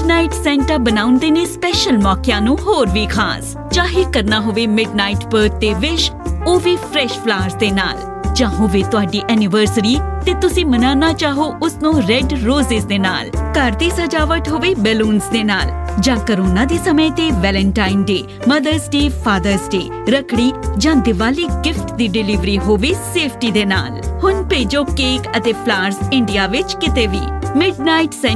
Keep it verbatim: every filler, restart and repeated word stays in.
Midnight Santa ਬਣਾਉਂਦੇ ਨੇ special ਮੌਕਿਆਂ ਨੂੰ ਹੋਰ ਵੀ ਖਾਸ। ਚਾਹੇ ਕਰਨਾ ਹੋਵੇ ਮਿਡਨਾਈਟ ਬਰਥਡੇ ਵਿਸ਼, ਉਹ ਵੀ ਫਰੈਸ਼ ਫਲਾਵਰਸ ਦੇ ਨਾਲ, ਜਾਂ ਹੋਵੇ ਤੁਹਾਡੀ ਐਨੀਵਰਸਰੀ ਤੇ ਤੁਸੀਂ ਮਨਾਉਣਾ ਚਾਹੋ ਉਸ ਨੂੰ ਰੈੱਡ ਰੋਜ਼ਿਸ ਦੇ ਨਾਲ, ਘਰ ਦੀ ਸਜਾਵਟ ਹੋਵੇ ਬੈਲੂਨਸ ਦੇ ਨਾਲ, ਜਾਂ ਕਰੋਨਾ ਦੇ ਸਮੇਂ ਤੇ Valentine day, mother's day, father's day, Rakhri ਜਾਂ ਦੀਵਾਲੀ ਗਿਫਟ ਦੀ ਡਿਲੀਵਰੀ ਹੋਵੇ ਸੇਫਟੀ ਦੇ ਨਾਲ। ਹੁਣ ਭੇਜੋ ਕੇਕ ਅਤੇ ਫਲਾਵਰਸ ਇੰਡੀਆ ਵਿੱਚ ਕਿਤੇ ਵੀ। ਮਿਡਨਾਈਟ